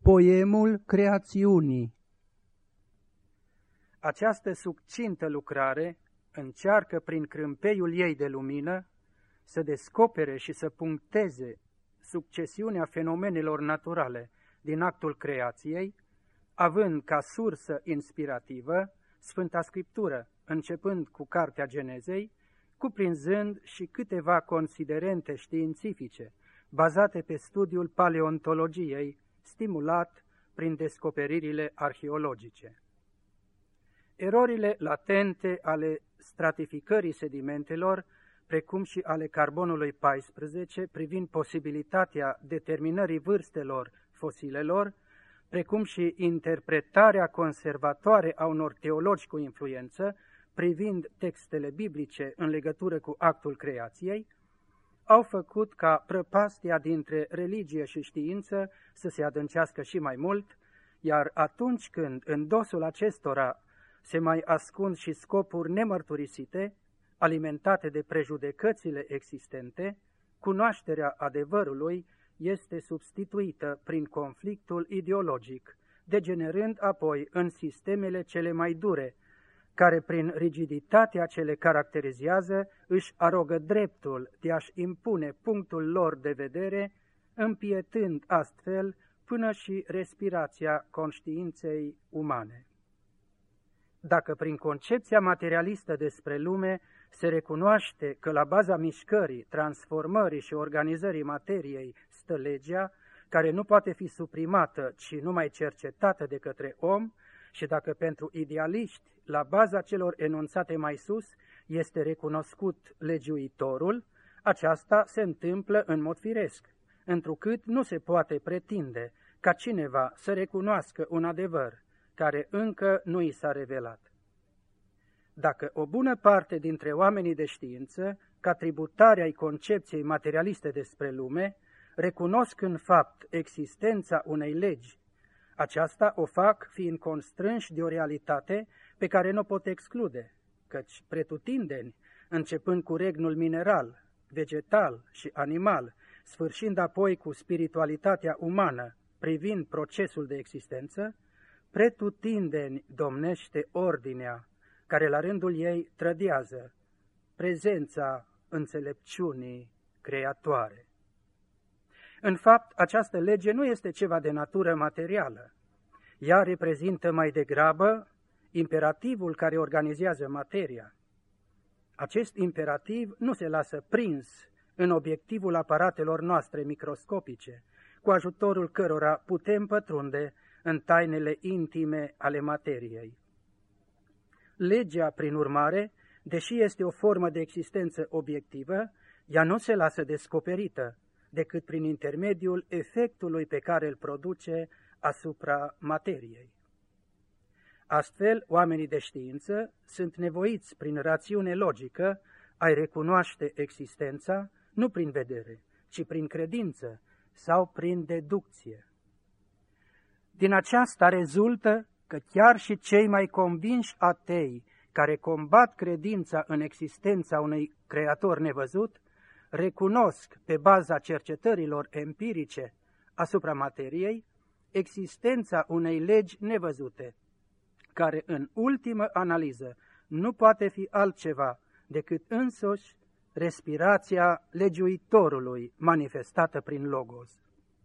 Poemul creațiunii. Această succintă lucrare încearcă prin crâmpeiul ei de lumină să descopere și să puncteze succesiunea fenomenelor naturale din actul creației, având ca sursă inspirativă Sfânta Scriptură, începând cu Cartea Genezei, cuprinzând și câteva considerente științifice, bazate pe studiul paleontologiei, stimulat prin descoperirile arheologice. Erorile latente ale stratificării sedimentelor, precum și ale carbonului 14, privind posibilitatea determinării vârstelor fosilelor, precum și interpretarea conservatoare a unor teologi cu influență, privind textele biblice în legătură cu actul creației, au făcut ca prăpastia dintre religie și știință să se adâncească și mai mult, iar atunci când în dosul acestora se mai ascund și scopuri nemărturisite, alimentate de prejudecățile existente, cunoașterea adevărului este substituită prin conflictul ideologic, degenerând apoi în sistemele cele mai dure, care prin rigiditatea ce le caracterizează își arogă dreptul de a-și impune punctul lor de vedere, împietând astfel până și respirația conștiinței umane. Dacă prin concepția materialistă despre lume se recunoaște că la baza mișcării, transformării și organizării materiei stă legea, care nu poate fi suprimată, ci numai cercetată de către om, și dacă pentru idealiști, la baza celor enunțate mai sus, este recunoscut legiuitorul, aceasta se întâmplă în mod firesc, întrucât nu se poate pretinde ca cineva să recunoască un adevăr care încă nu i s-a revelat. Dacă o bună parte dintre oamenii de știință, ca tributari ai concepției materialiste despre lume, recunosc în fapt existența unei legi, aceasta o fac fiind constrânși de o realitate pe care nu o pot exclude, căci pretutindeni, începând cu regnul mineral, vegetal și animal, sfârșind apoi cu spiritualitatea umană, privind procesul de existență, pretutindeni domnește ordinea, care la rândul ei trădează prezența înțelepciunii creatoare. În fapt, această lege nu este ceva de natură materială. Ea reprezintă mai degrabă imperativul care organizează materia. Acest imperativ nu se lasă prins în obiectivul aparatelor noastre microscopice, cu ajutorul cărora putem pătrunde în tainele intime ale materiei. Legea, prin urmare, deși este o formă de existență obiectivă, ea nu se lasă descoperită decât prin intermediul efectului pe care îl produce asupra materiei. Astfel, oamenii de știință sunt nevoiți prin rațiune logică a-i recunoaște existența, nu prin vedere, ci prin credință sau prin deducție. Din aceasta rezultă că chiar și cei mai convinși atei care combat credința în existența unui creator nevăzut, recunosc pe baza cercetărilor empirice asupra materiei existența unei legi nevăzute, care în ultimă analiză nu poate fi altceva decât însuși respirația legiuitorului manifestată prin Logos.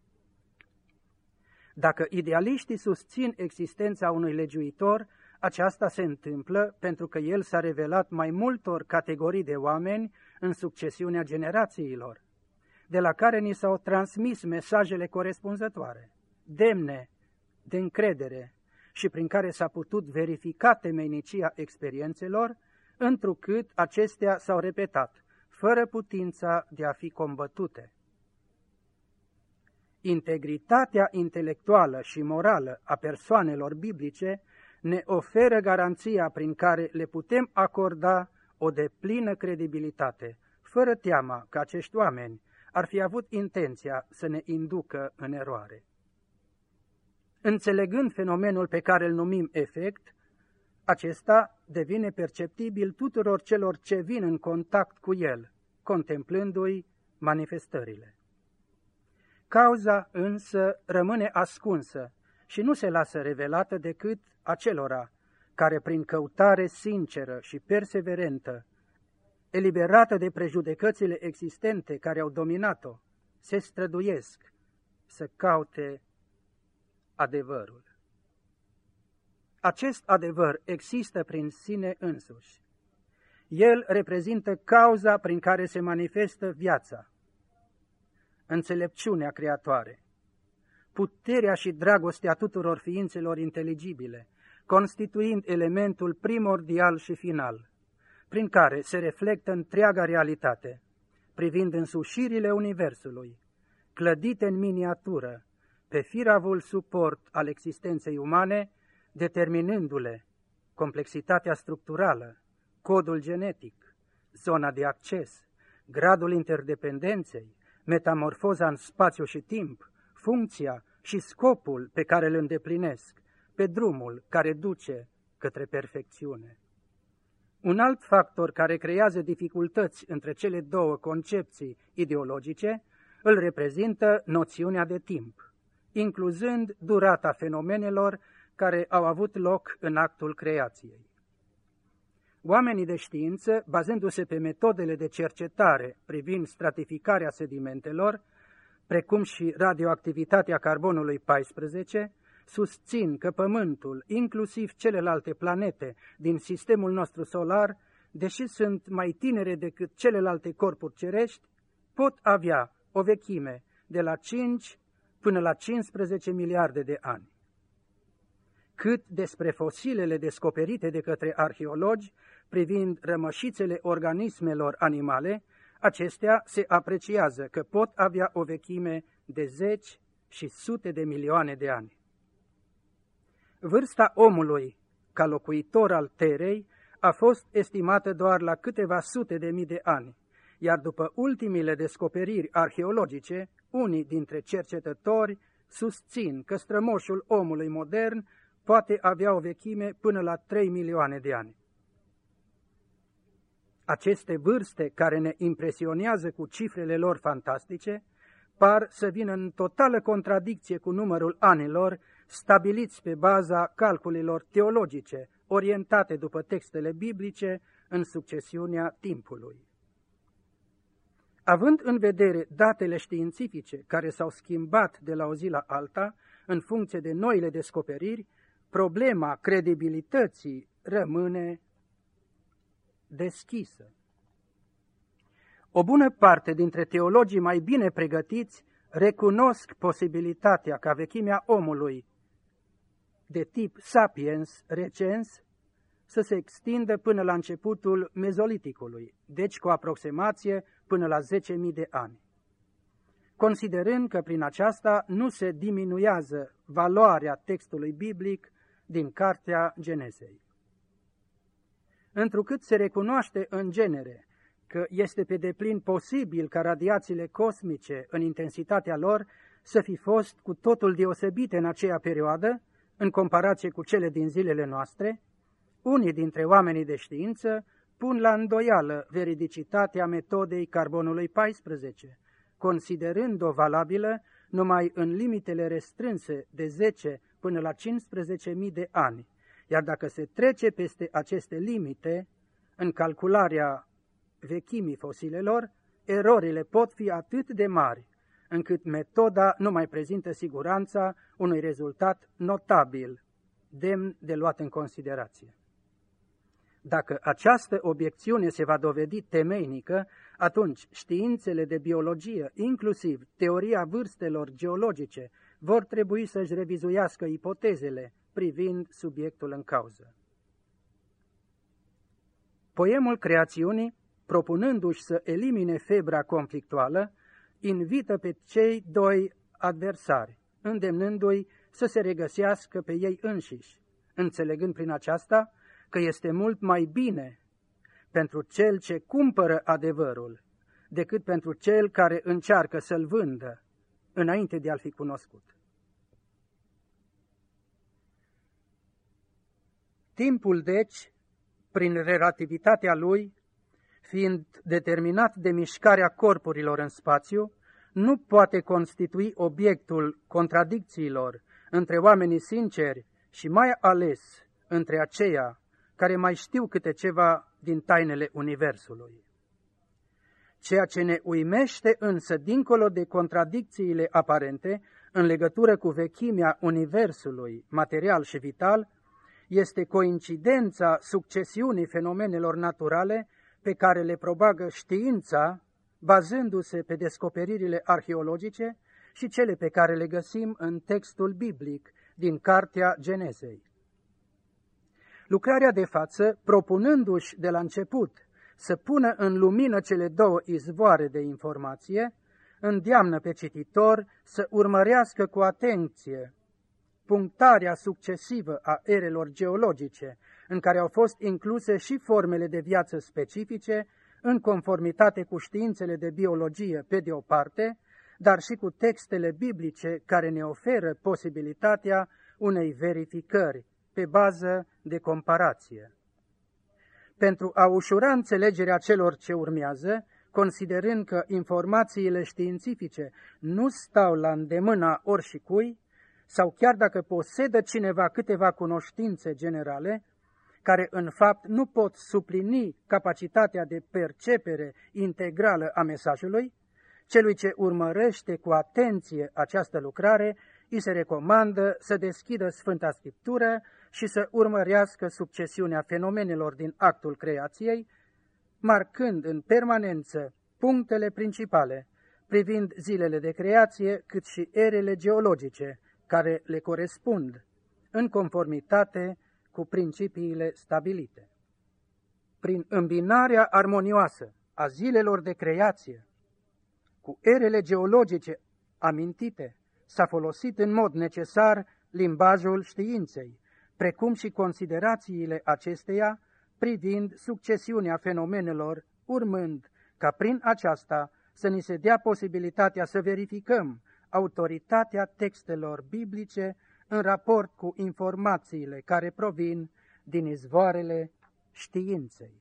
Dacă idealiștii susțin existența unui legiuitor, aceasta se întâmplă pentru că el s-a revelat mai multor categorii de oameni în succesiunea generațiilor, de la care ni s-au transmis mesajele corespunzătoare, demne de încredere și prin care s-a putut verifica temeinicia experiențelor, întrucât acestea s-au repetat, fără putința de a fi combătute. Integritatea intelectuală și morală a persoanelor biblice ne oferă garanția prin care le putem acorda o deplină credibilitate, fără teama că acești oameni ar fi avut intenția să ne inducă în eroare. Înțelegând fenomenul pe care îl numim efect, acesta devine perceptibil tuturor celor ce vin în contact cu el, contemplându-i manifestările. Cauza însă rămâne ascunsă și nu se lasă revelată decât acelora care prin căutare sinceră și perseverentă, eliberată de prejudecățile existente care au dominat-o, se străduiesc să caute adevărul. Acest adevăr există prin sine însuși. El reprezintă cauza prin care se manifestă viața, înțelepciunea creatoare, puterea și dragostea tuturor ființelor inteligibile, constituind elementul primordial și final, prin care se reflectă întreaga realitate, privind însușirile universului, clădite în miniatură, pe firavul suport al existenței umane, determinându-le complexitatea structurală, codul genetic, zona de acces, gradul interdependenței, metamorfoza în spațiu și timp, funcția și scopul pe care îl îndeplinesc, pe drumul care duce către perfecțiune. Un alt factor care creează dificultăți între cele două concepții ideologice îl reprezintă noțiunea de timp, incluzând durata fenomenelor care au avut loc în actul creației. Oamenii de știință, bazându-se pe metodele de cercetare privind stratificarea sedimentelor, precum și radioactivitatea carbonului 14, susțin că Pământul, inclusiv celelalte planete din sistemul nostru solar, deși sunt mai tinere decât celelalte corpuri cerești, pot avea o vechime de la 5 până la 15 miliarde de ani. Cât despre fosilele descoperite de către arheologi privind rămășițele organismelor animale, acestea se apreciază că pot avea o vechime de 10 și sute de milioane de ani. Vârsta omului, ca locuitor al Terei, a fost estimată doar la câteva sute de mii de ani, iar după ultimile descoperiri arheologice, unii dintre cercetători susțin că strămoșul omului modern poate avea o vechime până la 3 milioane de ani. Aceste vârste, care ne impresionează cu cifrele lor fantastice, par să vină în totală contradicție cu numărul anilor stabiliți pe baza calculelor teologice, orientate după textele biblice în succesiunea timpului. Având în vedere datele științifice care s-au schimbat de la o zi la alta în funcție de noile descoperiri, problema credibilității rămâne deschisă. O bună parte dintre teologii mai bine pregătiți recunosc posibilitatea ca vechimea omului de tip sapiens recens să se extindă până la începutul mezoliticului, deci cu aproximație până la 10.000 de ani, considerând că prin aceasta nu se diminuează valoarea textului biblic din Cartea Genesei. Întrucât se recunoaște în genere că este pe deplin posibil ca radiațiile cosmice în intensitatea lor să fi fost cu totul deosebite în aceea perioadă, în comparație cu cele din zilele noastre, unii dintre oamenii de știință pun la îndoială veridicitatea metodei carbonului 14, considerând-o valabilă numai în limitele restrânse de 10 până la 15.000 de ani, iar dacă se trece peste aceste limite, în calcularea vechimii fosilelor, erorile pot fi atât de mari, încât metoda nu mai prezintă siguranța unui rezultat notabil, demn de luat în considerație. Dacă această obiecțiune se va dovedi temeinică, atunci științele de biologie, inclusiv teoria vârstelor geologice, vor trebui să-și revizuiască ipotezele privind subiectul în cauză. Poemul creațiunii, propunându-și să elimine febra conflictuală, invită pe cei doi adversari, îndemnându-i să se regăsească pe ei înșiși, înțelegând prin aceasta că este mult mai bine pentru cel ce cumpără adevărul decât pentru cel care încearcă să-l vândă înainte de a-l fi cunoscut. Timpul, deci, prin relativitatea lui, fiind determinat de mișcarea corpurilor în spațiu, nu poate constitui obiectul contradicțiilor între oamenii sinceri și mai ales între aceia care mai știu câte ceva din tainele Universului. Ceea ce ne uimește însă, dincolo de contradicțiile aparente, în legătură cu vechimea Universului, material și vital, este coincidența succesiunii fenomenelor naturale pe care le propagă știința, bazându-se pe descoperirile arheologice și cele pe care le găsim în textul biblic din Cartea Genezei. Lucrarea de față, propunându-și de la început să pună în lumină cele două izvoare de informație, îndeamnă pe cititor să urmărească cu atenție punctarea succesivă a erelor geologice, în care au fost incluse și formele de viață specifice, în conformitate cu științele de biologie pe de o parte, dar și cu textele biblice care ne oferă posibilitatea unei verificări pe bază de comparație. Pentru a ușura înțelegerea celor ce urmează, considerând că informațiile științifice nu stau la îndemâna oricui, sau chiar dacă posedă cineva câteva cunoștințe generale, care în fapt nu pot suplini capacitatea de percepere integrală a mesajului, celui ce urmărește cu atenție această lucrare, îi se recomandă să deschidă Sfânta Scriptură și să urmărească succesiunea fenomenelor din actul creației, marcând în permanență punctele principale privind zilele de creație, cât și erele geologice care le corespund, în conformitate cu principiile stabilite. Prin îmbinarea armonioasă a zilelor de creație cu erele geologice amintite, s-a folosit în mod necesar limbajul științei, precum și considerațiile acesteia privind succesiunea fenomenelor, urmând ca prin aceasta să ni se dea posibilitatea să verificăm autoritatea textelor biblice în raport cu informațiile care provin din izvoarele științei.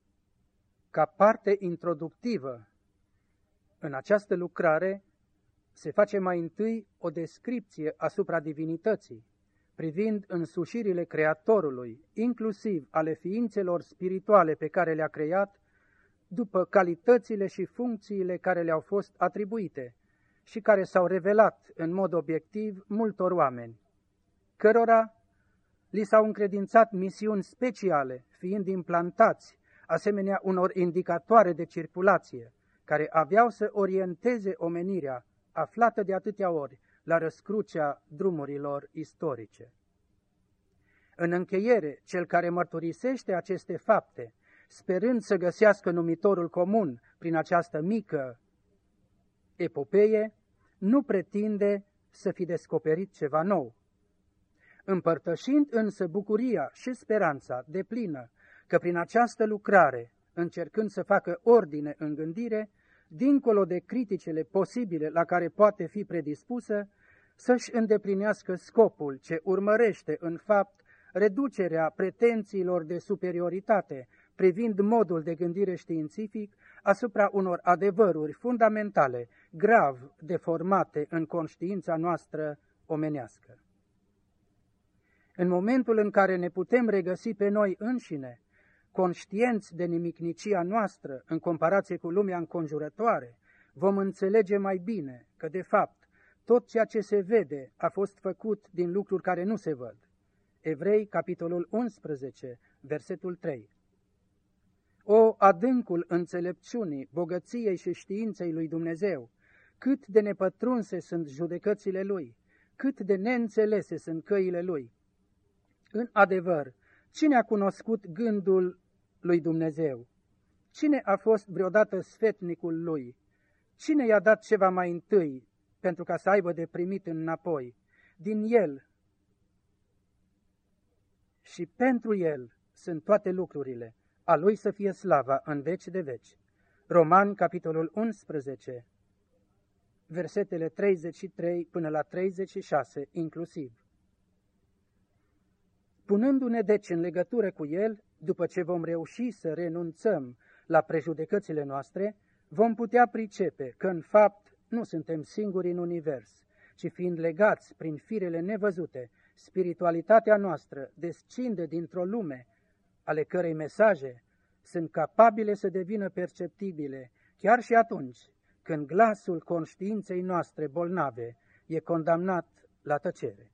Ca parte introductivă în această lucrare se face mai întâi o descripție asupra divinității, privind însușirile Creatorului, inclusiv ale ființelor spirituale pe care le-a creat, după calitățile și funcțiile care le-au fost atribuite și care s-au revelat în mod obiectiv multor oameni, cărora li s-au încredințat misiuni speciale, fiind implantați asemenea unor indicatoare de circulație, care aveau să orienteze omenirea, aflată de atâtea ori la răscrucea drumurilor istorice. În încheiere, cel care mărturisește aceste fapte, sperând să găsească numitorul comun prin această mică epopeie, nu pretinde să fi descoperit ceva nou. Împărtășind însă bucuria și speranța deplină că prin această lucrare, încercând să facă ordine în gândire, dincolo de criticile posibile la care poate fi predispusă, să-și îndeplinească scopul ce urmărește în fapt reducerea pretențiilor de superioritate privind modul de gândire științific asupra unor adevăruri fundamentale, grav deformate în conștiința noastră omenească. În momentul în care ne putem regăsi pe noi înșine, conștienți de nimicnicia noastră în comparație cu lumea înconjurătoare, vom înțelege mai bine că, de fapt, tot ceea ce se vede a fost făcut din lucruri care nu se văd. Evrei, capitolul 11, versetul 3. O, adâncul înțelepciunii, bogăției și științei lui Dumnezeu, cât de nepătrunse sunt judecățile Lui, cât de neînțelese sunt căile Lui. În adevăr, cine a cunoscut gândul lui Dumnezeu? Cine a fost vreodată sfetnicul Lui? Cine i-a dat ceva mai întâi pentru ca să aibă de primit înapoi? Din El și pentru El sunt toate lucrurile. A Lui să fie slava în veci de veci. Romani, capitolul 11, versetele 33 până la 36 inclusiv. Punându-ne deci în legătură cu El, după ce vom reuși să renunțăm la prejudecățile noastre, vom putea pricepe că în fapt nu suntem singuri în univers, ci fiind legați prin firele nevăzute, spiritualitatea noastră descinde dintr-o lume ale cărei mesaje sunt capabile să devină perceptibile, chiar și atunci când glasul conștiinței noastre bolnave e condamnat la tăcere.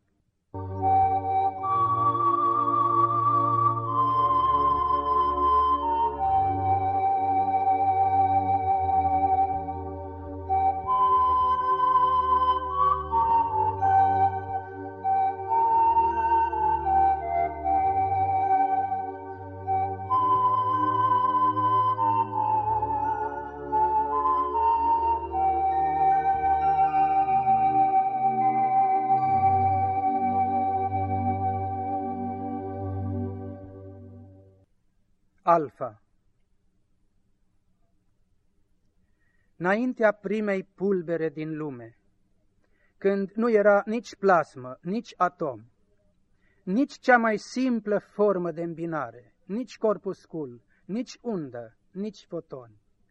Alfa. Înaintea primei pulbere din lume, când nu era nici plasmă, nici atom, nici cea mai simplă formă de îmbinare, nici corpuscul, nici undă, nici foton.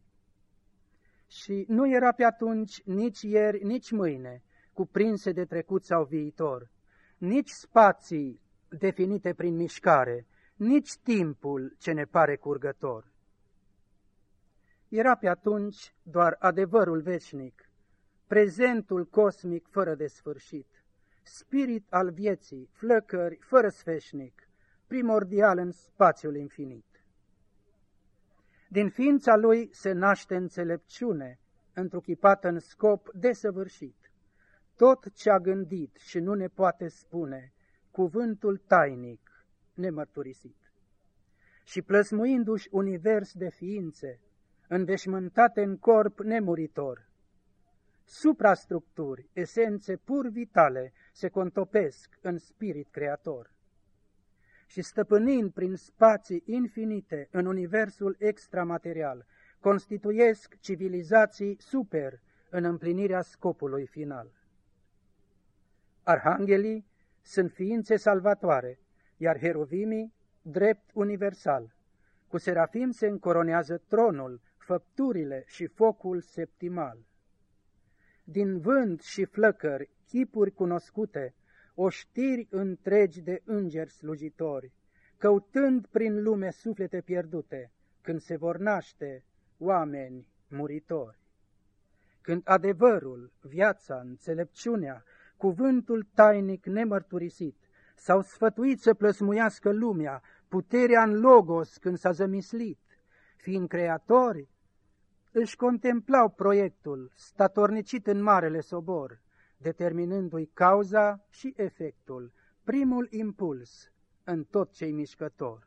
Și nu era pe atunci nici ieri, nici mâine, cuprinse de trecut sau viitor, nici spații definite prin mișcare, nici timpul ce ne pare curgător. Era pe atunci doar adevărul veșnic, prezentul cosmic fără de sfârșit, spirit al vieții, flăcări fără sfeșnic, primordial în spațiul infinit. Din ființa lui se naște înțelepciune, întruchipată în scop desăvârșit. Tot ce-a gândit și nu ne poate spune, cuvântul tainic, nemărturisit. Și plăsmuindu-și univers de ființe, înveșmântate în corp nemuritor, suprastructuri, esențe pur vitale se contopesc în spirit creator. Și stăpânind prin spații infinite în universul extramaterial, constituiesc civilizații super în împlinirea scopului final. Arhanghelii sunt ființe salvatoare, iar heruvimii drept universal. Cu serafim se încoronează tronul, făpturile și focul septimal. Din vânt și flăcări, chipuri cunoscute, oștiri întregi de îngeri slujitori, căutând prin lume suflete pierdute, când se vor naște oameni muritori. Când adevărul, viața, înțelepciunea, cuvântul tainic nemărturisit, s-au sfătuit să plăsmuiască lumea, puterea în logos când s-a zămislit, fiind creatori, își contemplau proiectul, statornicit în marele sobor, determinându-i cauza și efectul, primul impuls în tot ce-i mișcător.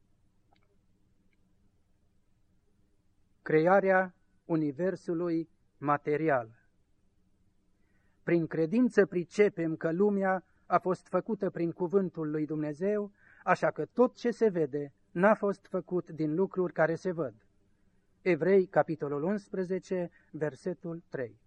Crearea universului material. Prin credință pricepem că lumea a fost făcută prin cuvântul lui Dumnezeu, așa că tot ce se vede n-a fost făcut din lucruri care se văd. Evrei, capitolul 11, versetul 3.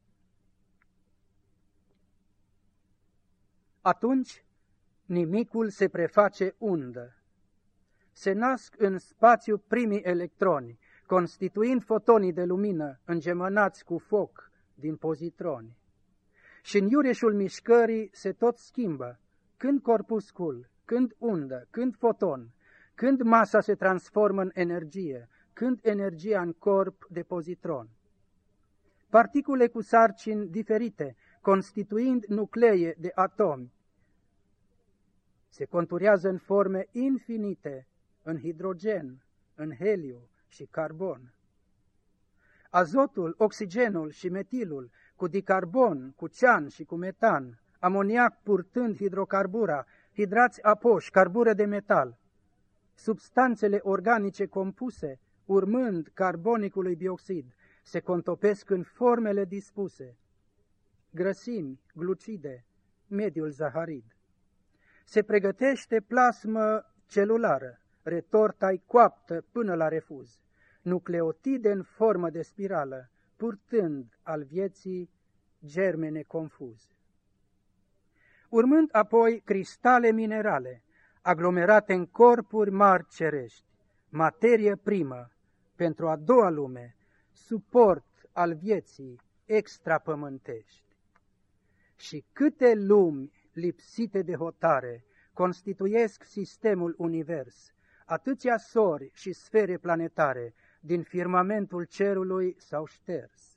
Atunci, nimicul se preface undă. Se nasc în spațiu primii electroni, constituind fotonii de lumină îngemănați cu foc din pozitroni. Și în iureșul mișcării se tot schimbă, când corpuscul, când undă, când foton, când masa se transformă în energie, când energia în corp de pozitron. Particule cu sarcini diferite, constituind nuclee de atomi, se conturează în forme infinite, în hidrogen, în heliu și carbon. Azotul, oxigenul și metilul, cu dicarbon, cu cian și cu metan, amoniac purtând hidrocarbura, hidrați apoși, carbură de metal, substanțele organice compuse, urmând carbonicului dioxid, se contopesc în formele dispuse, grăsimi, glucide, mediul zaharid. Se pregătește plasmă celulară, retorta-i coaptă până la refuz, nucleotide în formă de spirală, purtând al vieții germene confuze. Urmând apoi cristale minerale, aglomerate în corpuri mari cerești, materie primă pentru a doua lume, suport al vieții, extrapământești. Și câte lumi lipsite de hotare constituiesc sistemul univers, atâția sori și sfere planetare din firmamentul cerului s-au șters.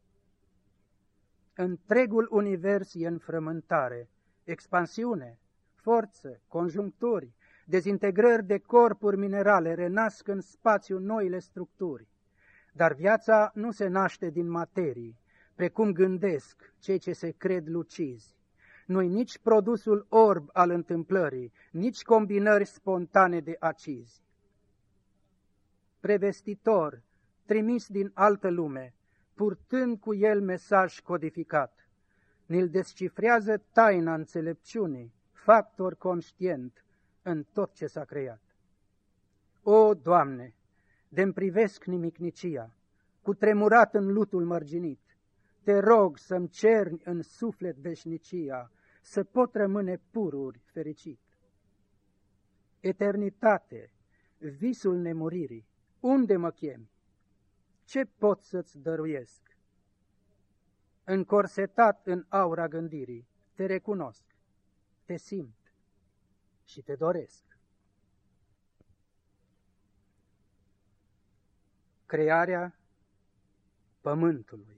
Întregul univers e în frământare, expansiune, forță, conjuncturi, dezintegrări de corpuri minerale renasc în spațiu noile structuri. Dar viața nu se naște din materii, precum gândesc cei ce se cred lucizi. Nu-i nici produsul orb al întâmplării, nici combinări spontane de acizi. Prevestitor, trimis din altă lume, purtând cu el mesaj codificat, ni-l descifrează taina înțelepciunii, factor conștient în tot ce s-a creat. O, Doamne, de-mi privesc nimicnicia, cu tremurat în lutul mărginit, te rog să-mi cerni în suflet veșnicia, să pot rămâne pururi fericit. Eternitate, visul nemuririi, unde mă chemi? Ce pot să-ți dăruiesc? Încorsetat în aura gândirii, te recunosc, te simt și te doresc. Crearea pământului.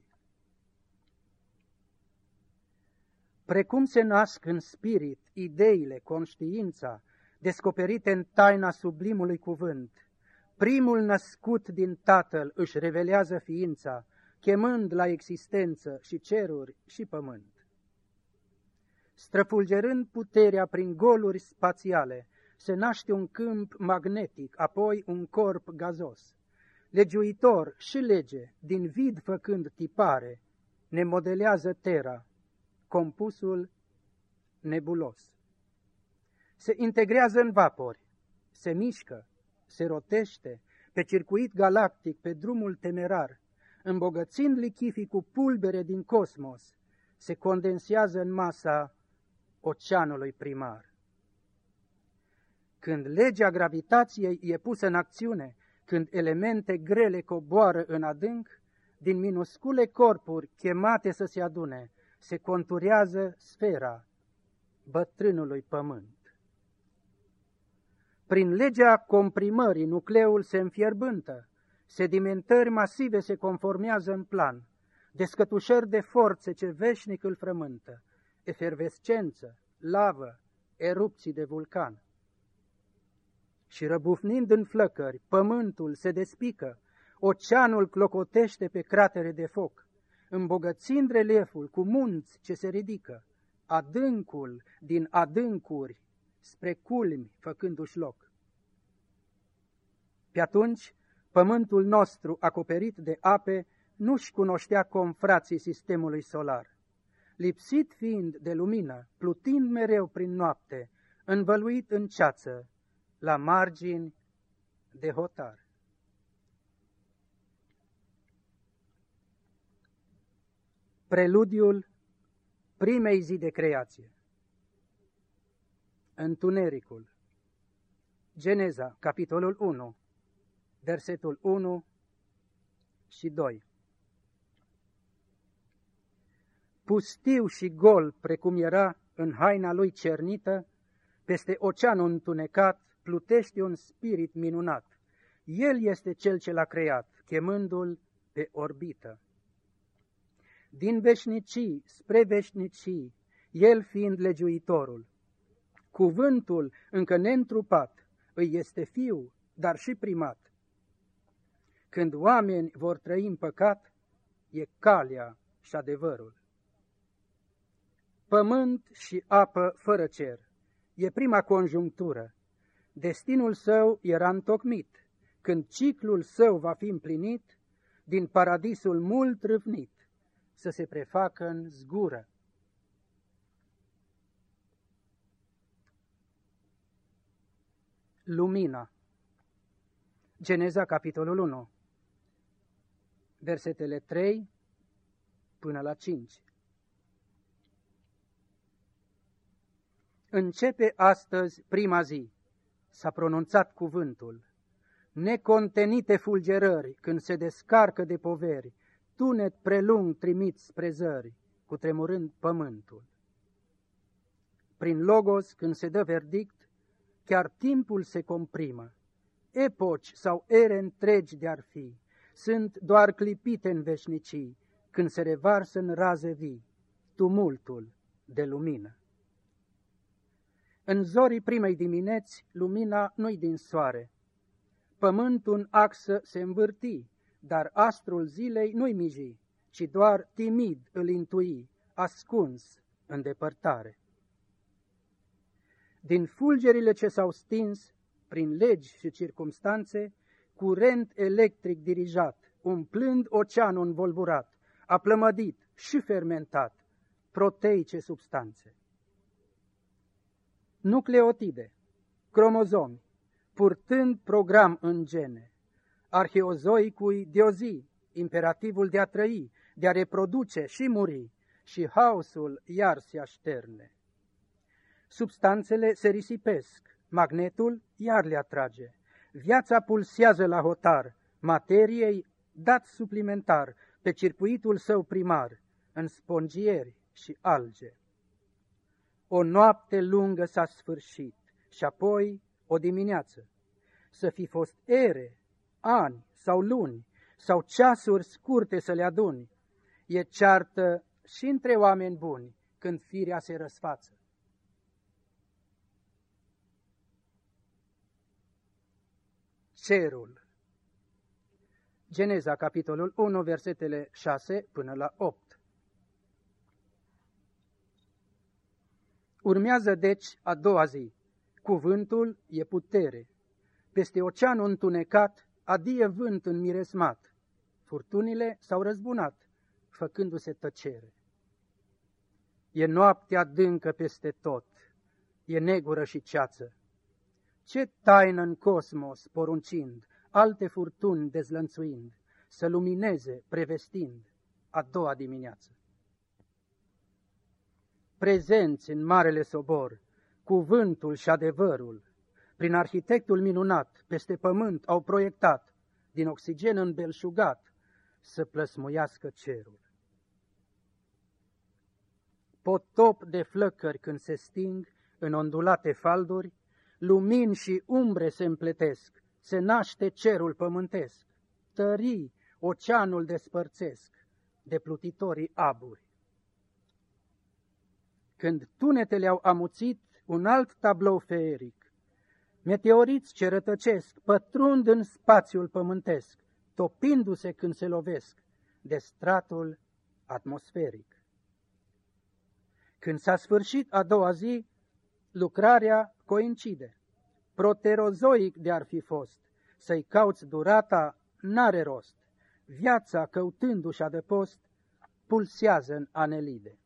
Precum se nasc în spirit ideile, conștiința, descoperite în taina sublimului cuvânt, primul născut din Tatăl își revelează ființa, chemând la existență și ceruri și pământ. Străfulgerând puterea prin goluri spațiale, se naște un câmp magnetic, apoi un corp gazos. Legiuitor și lege, din vid făcând tipare, ne modelează Terra, compusul nebulos. Se integrează în vapori, se mișcă, se rotește pe circuit galactic, pe drumul temerar, îmbogățind lichifii cu pulbere din cosmos, se condensează în masa oceanului primar. Când legea gravitației e pusă în acțiune, când elemente grele coboară în adânc, din minuscule corpuri chemate să se adune, se conturează sfera bătrânului pământ. Prin legea comprimării, nucleul se înfierbântă, sedimentări masive se conformează în plan, descătușări de forțe ce veșnic îl frământă, efervescență, lavă, erupții de vulcan. Și răbufnind în flăcări, pământul se despică, oceanul clocotește pe cratere de foc, îmbogățind relieful cu munți ce se ridică, adâncul din adâncuri spre culmi făcându-și loc. Pe atunci, pământul nostru acoperit de ape nu-și cunoștea confrații sistemului solar. Lipsit fiind de lumină, plutind mereu prin noapte, învăluit în ceață, la margini de hotar. Preludiul primei zi de creație. Întunericul. Geneza, capitolul 1, versetul 1 și 2. Pustiu și gol, precum era în haina lui cernită, peste oceanul întunecat, plutește un spirit minunat. El este cel ce l-a creat, chemându-l pe orbită. Din veșnicii spre veșnicii, el fiind legiuitorul. Cuvântul încă neîntrupat îi este fiu, dar și primat. Când oameni vor trăi în păcat, e calea și adevărul. Pământ și apă fără cer, e prima conjunctură. Destinul său era întocmit. Când ciclul său va fi împlinit, din paradisul mult râvnit, să se prefacă în zgură. Lumina. Geneza, capitolul 1, versetele 3 până la 5. Începe astăzi prima zi, s-a pronunțat cuvântul. Necontenite fulgerări, când se descarcă de poveri, tunet prelung trimiți spre zări, cutremurând pământul. Prin logos, când se dă verdict, chiar timpul se comprimă. Epoci sau ere întregi de-ar fi, sunt doar clipite în veșnicii, când se revarsă în raze vii, tumultul de lumină. În zorii primei dimineți, lumina nu-i din soare. Pământul în axă se învârti, dar astrul zilei nu-i miji, ci doar timid îl intui, ascuns în depărtare. Din fulgerile ce s-au stins, prin legi și circumstanțe, curent electric dirijat, umplând oceanul învolburat, a plămădit și fermentat proteice substanțe. Nucleotide, cromozomi, purtând program în gene, arheozoicui diozii, imperativul de a trăi, de a reproduce și muri, și haosul iar se așterne. Substanțele se risipesc, magnetul iar le atrage, viața pulsează la hotar, materiei dat suplimentar pe circuitul său primar, în spongieri și alge. O noapte lungă s-a sfârșit și apoi o dimineață. Să fi fost ere, ani sau luni, sau ceasuri scurte să le aduni, e ceartă și între oameni buni când firea se răsfață. Cerul. Geneza, capitolul 1, versetele 6 până la 8. Urmează deci a doua zi. Cuvântul e putere. Peste oceanul întunecat adie vânt înmiresmat. Furtunile s-au răzbunat, făcându-se tăcere. E noapte adâncă peste tot, e negură și ceață. Ce taină în cosmos poruncind, alte furtuni dezlănțuind, să lumineze prevestind a doua dimineață. Prezenți în marele sobor, cuvântul și adevărul, prin arhitectul minunat, peste pământ au proiectat, din oxigen îmbelșugat, să plăsmuiască cerul. Potop de flăcări când se sting în ondulate falduri, lumini și umbre se împletesc, se naște cerul pământesc, tării oceanul despărțesc de plutitorii aburi. Când tunetele au amuțit un alt tablou feeric, meteoriți ce rătăcesc pătrund în spațiul pământesc, topindu-se când se lovesc de stratul atmosferic. Când s-a sfârșit a doua zi, lucrarea coincide. Proterozoic de-ar fi fost, să-i cauți durata n-are rost. Viața, căutându-și adăpost, pulsează în anelide.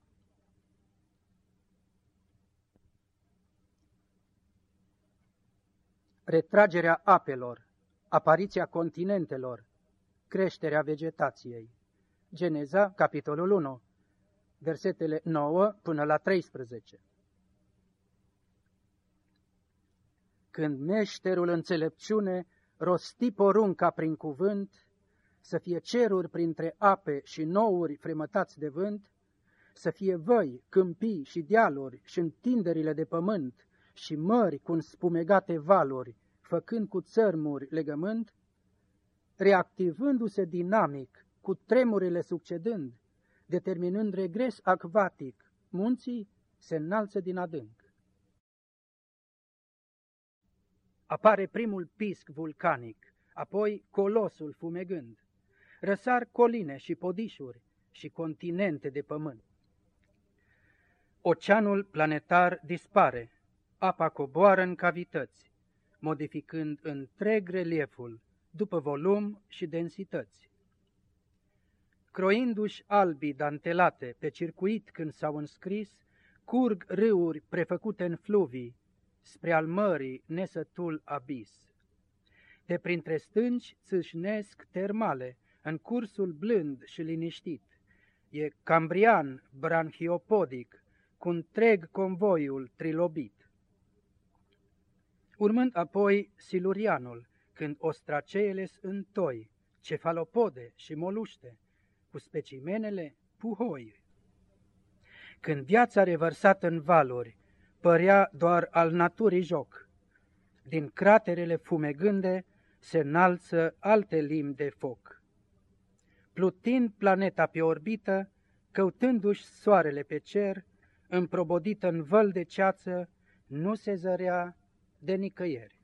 Retragerea apelor, apariția continentelor, creșterea vegetației. Geneza, capitolul 1, versetele 9 până la 13. Când meșterul înțelepciune rosti porunca prin cuvânt, să fie ceruri printre ape și nouri fremătați de vânt, să fie văi, câmpii și dealuri și întinderile de pământ și mări cu spumegate valuri, făcând cu țărmuri legământ, reactivându-se dinamic, cu tremurile succedând, determinând regres acvatic, munții se înalță din adânc. Apare primul pisc vulcanic, apoi colosul fumegând. Răsar coline și podișuri și continente de pământ. Oceanul planetar dispare, apa coboară în cavități, modificând întreg relieful după volum și densități. Croindu-și albii dantelate pe circuit când s-au înscris, curg râuri prefăcute în fluvii, spre al mării nesătul abis. De printre stânci țâșnesc termale, în cursul blând și liniștit. E cambrian, branchiopodic, cu întreg convoiul trilobit. Urmând apoi silurianul, când ostraceele întoi, cefalopode și moluște, cu specimenele puhoi. Când viața revărsată în valuri părea doar al naturii joc, din craterele fumegânde se înalță alte limbi de foc. Plutind planeta pe orbită, căutându-și soarele pe cer, împrobodită în văl de ceață, nu se zărea de nicăieri.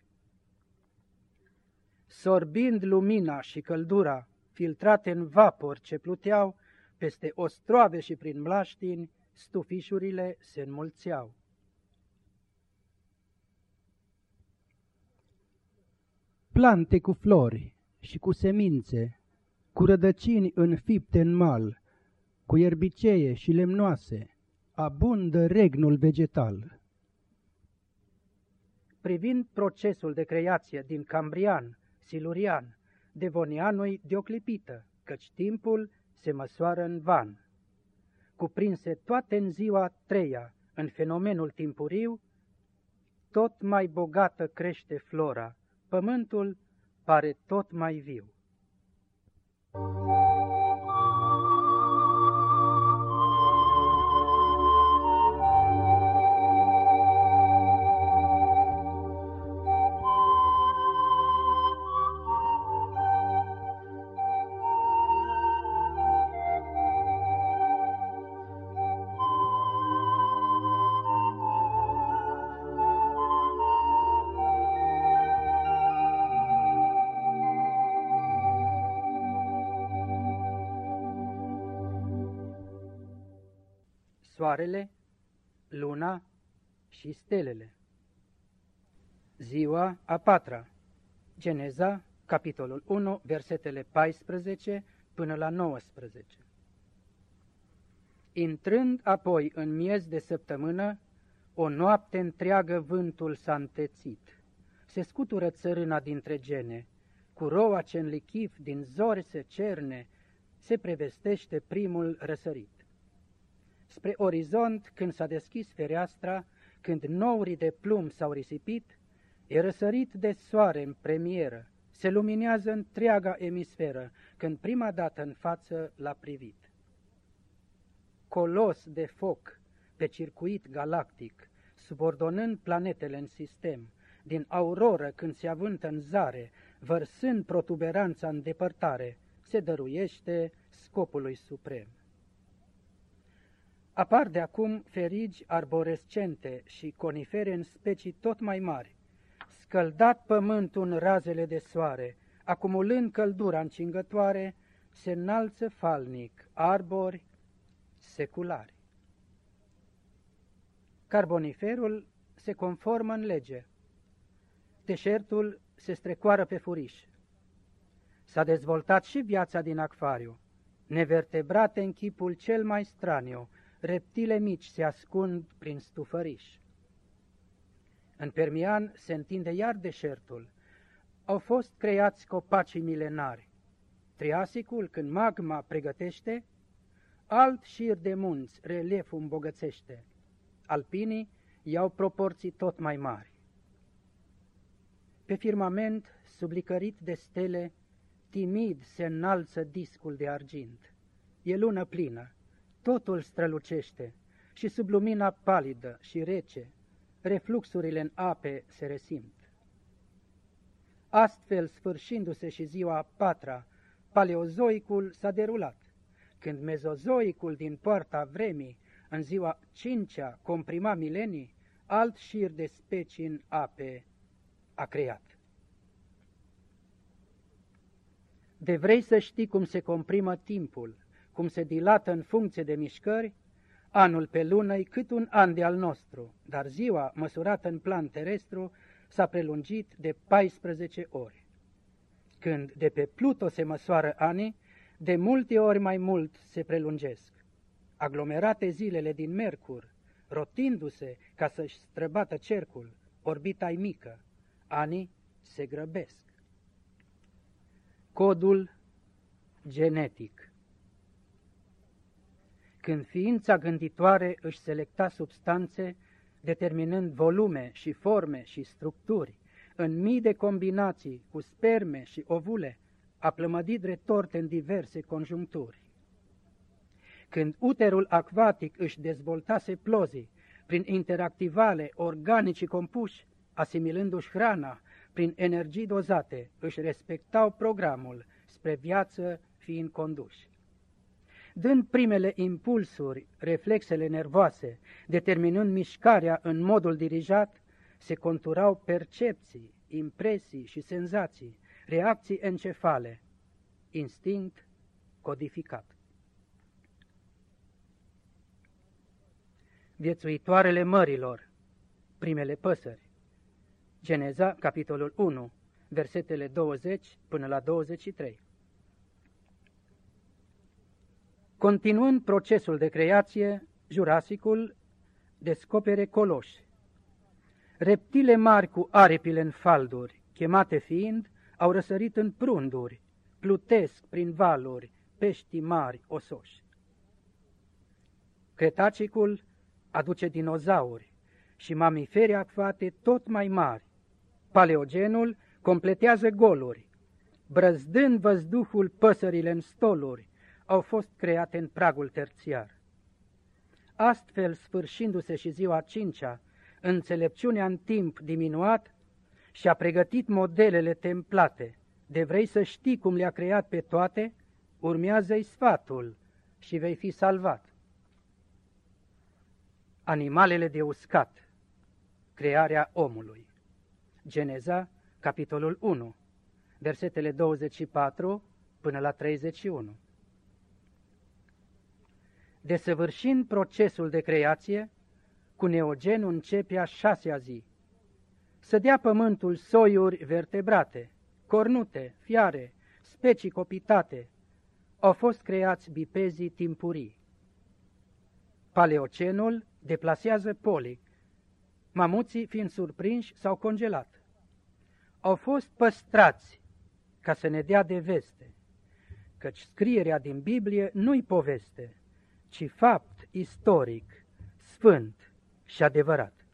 Sorbind lumina și căldura, filtrate în vapori ce pluteau, peste ostroave și prin mlaștini, stufișurile se înmulțeau. Plante cu flori și cu semințe, cu rădăcini înfipte în mal, cu ierbicee și lemnoase, abundă regnul vegetal. Privind procesul de creație din Cambrian, Silurian, Devonianului de o clipită, căci timpul se măsoară în van. Cuprinse toate în ziua treia, în fenomenul timpuriu, tot mai bogată crește flora, pământul pare tot mai viu. Soarele, luna și stelele. Ziua a patra. Geneza, capitolul 1, versetele 14 până la 19. Intrând apoi în miez de săptămână, o noapte întreagă vântul s-a întețit. Se scutură țărâna dintre gene, cu roa ce în lichiv din zori se cerne, se prevestește primul răsărit. Spre orizont, când s-a deschis fereastra, când nourii de plumb s-au risipit, e răsărit de soare în premieră, se luminează întreaga emisferă, când prima dată în față l-a privit. Colos de foc pe circuit galactic, subordonând planetele în sistem, din auroră când se avântă în zare, vărsând protuberanța în depărtare, se dăruiește scopului suprem. Apar de acum ferigi arborescente și conifere în specii tot mai mari, scăldat pământul în razele de soare, acumulând căldura încingătoare, se înalță falnic arbori seculari. Carboniferul se conformă în lege, deșertul se strecoară pe furiș. S-a dezvoltat și viața din acvariu, nevertebrate în chipul cel mai straniu, reptile mici se ascund prin stufăriș. În Permian se întinde iar deșertul. Au fost creați copacii milenari. Triasicul, când magma pregătește, alt șir de munți relieful îmbogățește. Alpinii iau proporții tot mai mari. Pe firmament, sublicărit de stele, timid se înalță discul de argint. E lună plină. Totul strălucește și sub lumina palidă și rece, refluxurile în ape se resimt. Astfel, sfârșindu-se și ziua a patra, paleozoicul s-a derulat, când mezozoicul din poarta vremii, în ziua cincea, comprima milenii, alt șir de specii în ape a creat. De vrei să știi cum se comprimă timpul, cum se dilată în funcție de mișcări, anul pe lună-i cât un an de al nostru, dar ziua, măsurată în plan terestru, s-a prelungit de 14 ori. Când de pe Pluto se măsoară anii, de multe ori mai mult se prelungesc. Aglomerate zilele din Mercur, rotindu-se ca să-și străbată cercul, orbita-i mică, anii se grăbesc. Codul genetic. Când ființa gânditoare își selecta substanțe, determinând volume și forme și structuri, în mii de combinații cu sperme și ovule, a plămădit retorte în diverse conjuncturi. Când uterul acvatic își dezvoltase plozii prin interactivale organici compuși, asimilându-și hrana prin energii dozate, își respectau programul spre viață fiind conduși. Dând primele impulsuri, reflexele nervoase, determinând mișcarea în modul dirijat, se conturau percepții, impresii și senzații, reacții encefale, instinct codificat. Viețuitoarele mărilor, primele păsări. Geneza, capitolul 1, versetele 20 până la 23. Continuând procesul de creație, Jurasicul descopere coloși. Reptile mari cu aripile în falduri, chemate fiind, au răsărit în prunduri, plutesc prin valuri, pești mari osoși. Cretacicul aduce dinozauri și mamiferi acvate tot mai mari. Paleogenul completează goluri. Brăzdând văzduhul păsările în stoluri, au fost create în pragul terțiar. Astfel, sfârșindu-se și ziua a cincea, înțelepciunea în timp diminuat și-a pregătit modelele template. De vrei să știi cum le-a creat pe toate, urmează-i sfatul și vei fi salvat. Animalele de uscat, crearea omului. Geneza, capitolul 1, versetele 24 până la 31. Desăvârșind procesul de creație, cu Neogenul începe a 6-a zi. Să dea pământul soiuri vertebrate, cornute, fiare, specii copitate. Au fost creați bipezii timpurii. Paleocenul deplasează polii, mamuții fiind surprinși s-au congelat. Au fost păstrați ca să ne dea de veste, căci scrierea din Biblie nu-i poveste, ci fapt istoric, sfânt și adevărat.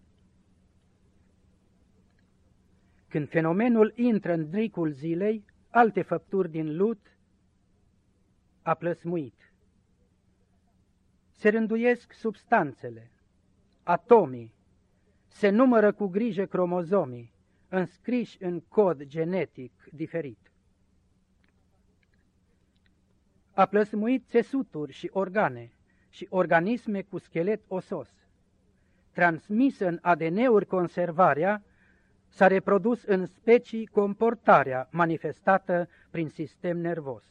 Când fenomenul intră în dricul zilei, alte făpturi din lut a plăsmuit. Se rânduiesc substanțele, atomii, se numără cu grijă cromozomii, înscriși în cod genetic diferit. A plăsmuit țesuturi și organe și organisme cu schelet osos. Transmisă în ADN-uri conservarea, s-a reprodus în specii comportarea manifestată prin sistem nervos.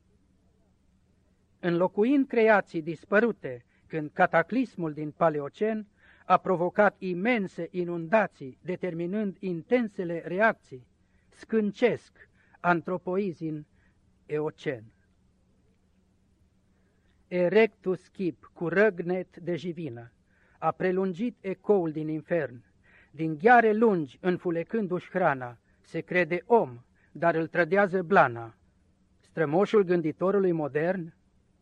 Înlocuind creații dispărute când cataclismul din Paleocen a provocat imense inundații, determinând intensele reacții, scâncesc antropoizi în Eocen. Erectus chip cu răgnet de jivină a prelungit ecoul din infern. Din gheare lungi, înfulecându-și hrana, se crede om, dar îl trădează blana. Strămoșul gânditorului modern?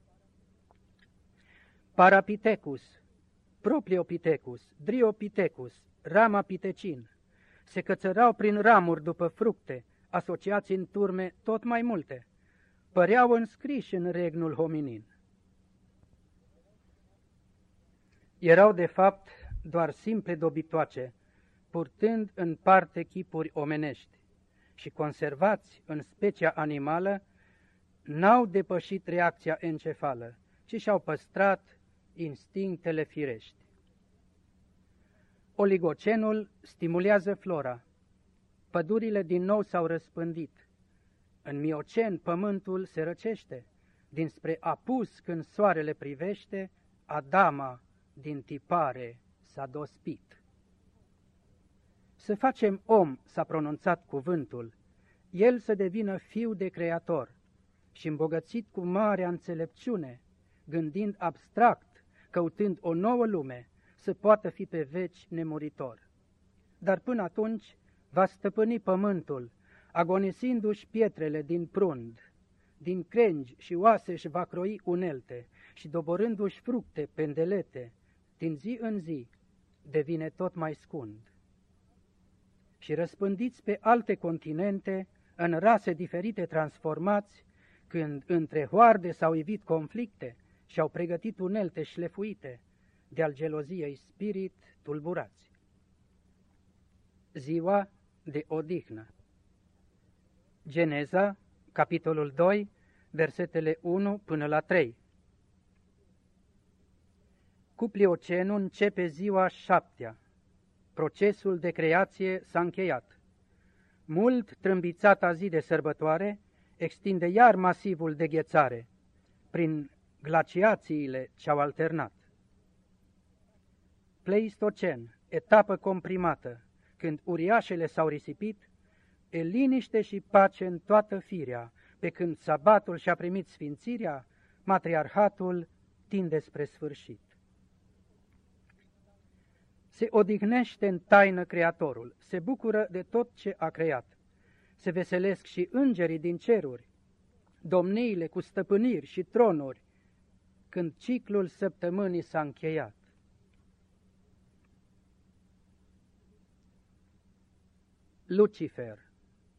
Parapithecus, Propliopithecus, Dryopithecus, Ramapithecin se cățărau prin ramuri după fructe, asociați în turme tot mai multe. Păreau înscriși în regnul hominin. Erau de fapt doar simple dobitoace, purtând în parte chipuri omenești și conservați în specia animală, n-au depășit reacția encefală, ci și-au păstrat instinctele firești. Oligocenul stimulează flora. Pădurile din nou s-au răspândit. În miocen pământul se răcește. Dinspre apus când soarele privește, Adama din tipare s-a dospit. Să facem om, s-a pronunțat cuvântul, el să devină fiu de creator și îmbogățit cu marea înțelepciune, gândind abstract, căutând o nouă lume, să poată fi pe veci nemuritor. Dar până atunci va stăpâni pământul, agonisindu-și pietrele din prund, din crengi și oase își va croi unelte și doborându-și fructe pendelete, din zi în zi devine tot mai scund. Și răspândiți pe alte continente, în rase diferite transformați, când între hoarde s-au ivit conflicte, și-au pregătit unelte șlefuite de-al geloziei spirit tulburați. Ziua de odihnă. Geneza, capitolul 2, versetele 1 până la 3. Cu Pliocenul începe ziua 7-a. Procesul de creație s-a încheiat. Mult trâmbițata zi de sărbătoare extinde iar masivul de ghețare, prin glaciațiile ce-au alternat. Pleistocen, etapă comprimată, când uriașele s-au risipit, e liniște și pace în toată firea, pe când sabatul și-a primit sfințirea, matriarhatul tinde spre sfârșit. Se odihnește în taină Creatorul, se bucură de tot ce a creat. Se veselesc și îngerii din ceruri, domniile cu stăpâniri și tronuri, când ciclul săptămânii s-a încheiat. Lucifer.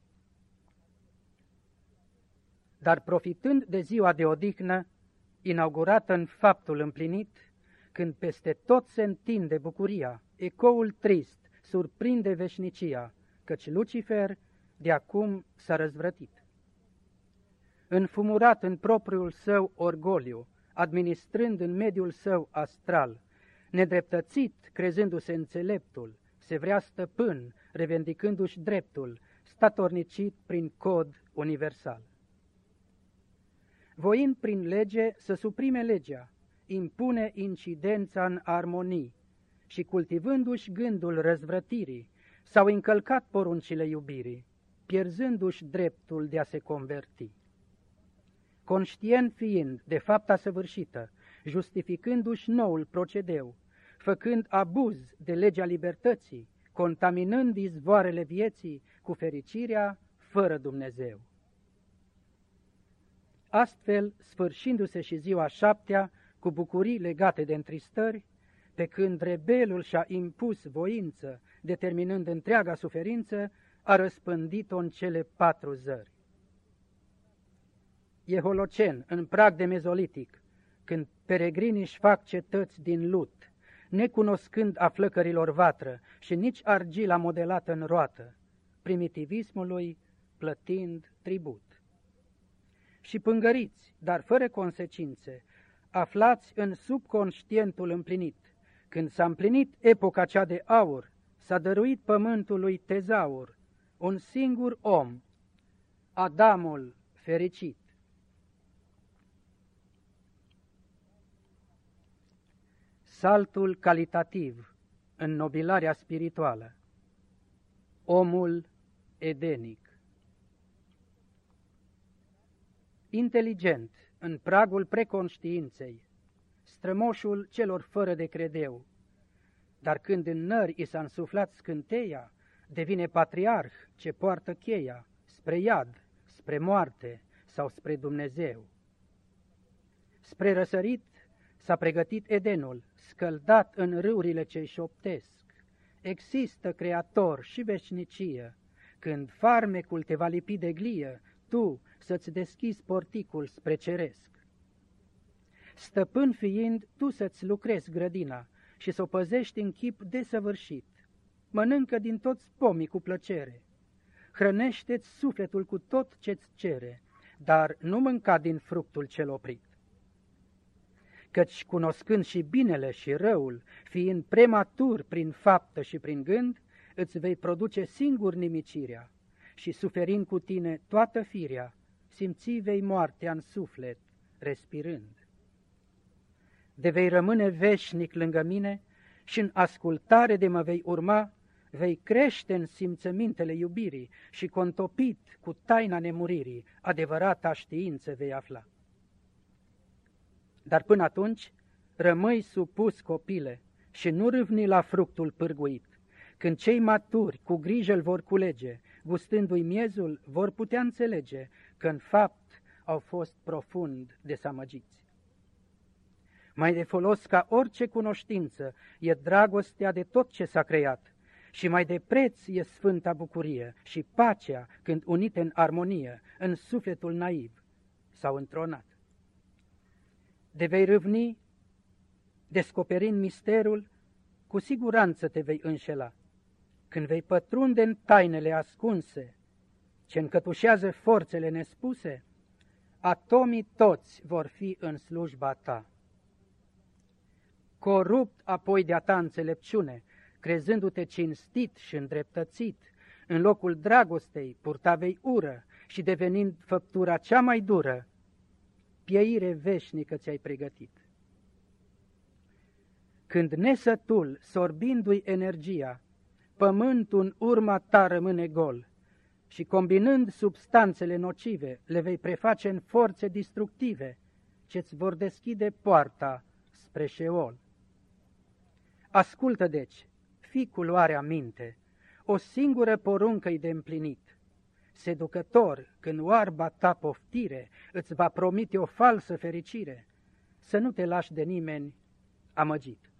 Dar profitând de ziua de odihnă, inaugurată în faptul împlinit, când peste tot se întinde bucuria, ecoul trist surprinde veșnicia, căci Lucifer de acum s-a răzvrătit. Înfumurat în propriul său orgoliu, administrând în mediul său astral, nedreptățit crezându-se înțeleptul, se vrea stăpân, revendicându-și dreptul, statornicit prin cod universal. Voind prin lege să suprime legea, impune incidența în armonii și cultivându-și gândul răzvrătirii, s-au încălcat poruncile iubirii, pierzându-și dreptul de a se converti. Conștient fiind de fapta săvârșită, justificându-și noul procedeu, făcând abuz de legea libertății, contaminând izvoarele vieții cu fericirea fără Dumnezeu. Astfel, sfârșindu-se și ziua 7-a, cu bucurii legate de întristări, pe când rebelul și-a impus voință, determinând întreaga suferință, a răspândit-o în cele 4 zări. E Holocen, în prag de mezolitic, când peregrinii își fac cetăți din lut, necunoscând a flăcărilor vatră și nici argila modelată în roată, primitivismului plătind tribut. Și pângăriți, dar fără consecințe, aflați în subconștientul împlinit, când s-a împlinit epoca cea de aur, s-a dăruit pământului tezaur, un singur om, Adamul fericit. Saltul calitativ în nobilarea spirituală. Omul edenic. Inteligent, în pragul preconștiinței, strămoșul celor fără de credeu, dar când în nări i s-a însuflat scânteia, devine patriarh ce poartă cheia spre iad, spre moarte sau spre Dumnezeu. Spre răsărit s-a pregătit Edenul, scăldat în râurile ce-i șoptesc. Există Creator și veșnicie, când farmecul te va lipi de glie, tu să-ți deschizi porticul spre ceresc. Stăpân fiind, tu să-ți lucrezi grădina și să o păzești în chip desăvârșit. Mănâncă din toți pomii cu plăcere. Hrănește-ți sufletul cu tot ce-ți cere, dar nu mânca din fructul cel oprit. Căci cunoscând și binele și răul, fiind prematur prin faptă și prin gând, îți vei produce singur nimicirea și suferind cu tine toată firea, simți vei moartea în suflet, respirând. De vei rămâne veșnic lângă mine și în ascultare de mă vei urma, vei crește în simțămintele iubirii și contopit cu taina nemuririi, adevărata știință vei afla. Dar până atunci rămâi supus, copile, și nu râvni la fructul pârguit. Când cei maturi cu grijă îl vor culege, gustându-i miezul, vor putea înțelege că în fapt au fost profund desamăgiți. Mai de folos ca orice cunoștință e dragostea de tot ce s-a creat și mai de preț e sfânta bucurie și pacea când unite în armonie, în sufletul naiv s-au întronat. de vei râvni, descoperind misterul, cu siguranță te vei înșela. Când vei pătrunde în tainele ascunse, ce încătușează forțele nespuse, atomii toți vor fi în slujba ta. Corupt apoi de-a ta înțelepciune, crezându-te cinstit și îndreptățit, în locul dragostei purtavei ură și devenind făptura cea mai dură, pieire veșnică ți-ai pregătit. Când nesătul, sorbindu-i energia, pământul în urma ta rămâne gol și combinând substanțele nocive, le vei preface în forțe distructive, ce-ți vor deschide poarta spre Șeol. Ascultă deci, fii cu luarea minte, o singură poruncă-i de împlinit. Seducător, când oarba ta poftire îți va promite o falsă fericire, să nu te lași de nimeni amăgit.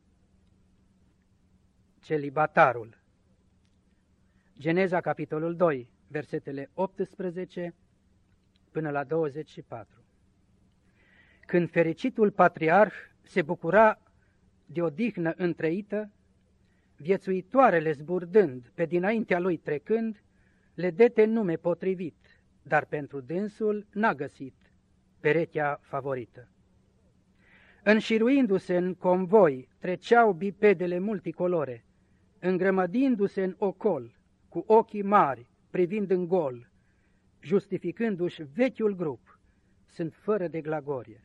Celibatarul. Geneza, capitolul 2, versetele 18 până la 24. Când fericitul patriarh se bucura de odihnă întreită, viețuitoarele zburdând, pe dinaintea lui trecând, le dete nume potrivit, dar pentru dânsul n-a găsit perechea favorită. Înșiruindu-se în convoi, treceau bipedele multicolore, îngrămădindu-se în ocol, cu ochii mari, privind în gol, justificându-și vechiul grup, sunt fără de glagorie.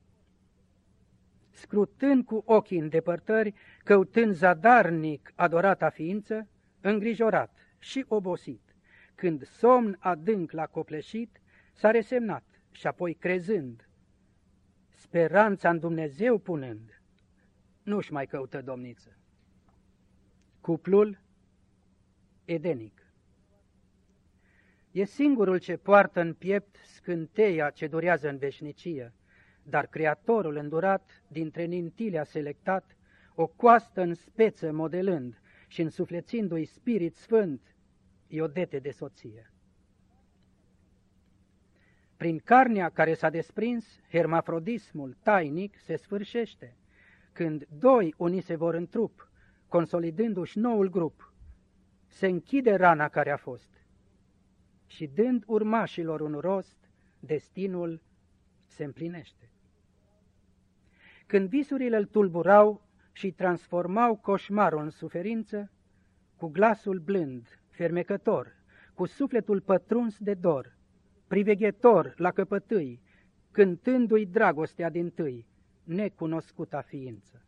Scrutând cu ochii în depărtări, căutând zadarnic adorata ființă, îngrijorat și obosit, când somn adânc l-a copleșit, s-a resemnat și apoi crezând, speranța în Dumnezeu punând, nu-și mai căută domniță. Cuplul edenic. E singurul ce poartă în piept scânteia ce durează în veșnicie, dar Creatorul îndurat, dintre nintile a selectat, o coastă în speță modelând și însuflețindu-i Spirit Sfânt, i-o dete de soție. Prin carnea care s-a desprins, hermafrodismul tainic se sfârșește, când doi unii se vor în trup, consolidându-și noul grup, se închide rana care a fost și dând urmașilor un rost, destinul se împlinește. Când visurile îl tulburau și transformau coșmarul în suferință, cu glasul blând, fermecător, cu sufletul pătruns de dor, priveghetor la căpătâi, cântându-i dragostea dintâi, necunoscuta ființă.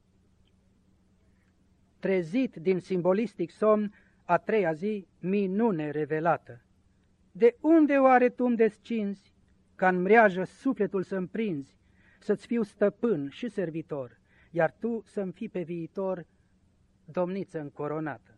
Trezit din simbolistic somn, a treia zi, minune revelată. De unde oare tu-mi descinzi, ca-n mreajă sufletul să-mi prinzi, să-ți fiu stăpân și servitor, iar tu să-mi fii pe viitor domniță încoronată?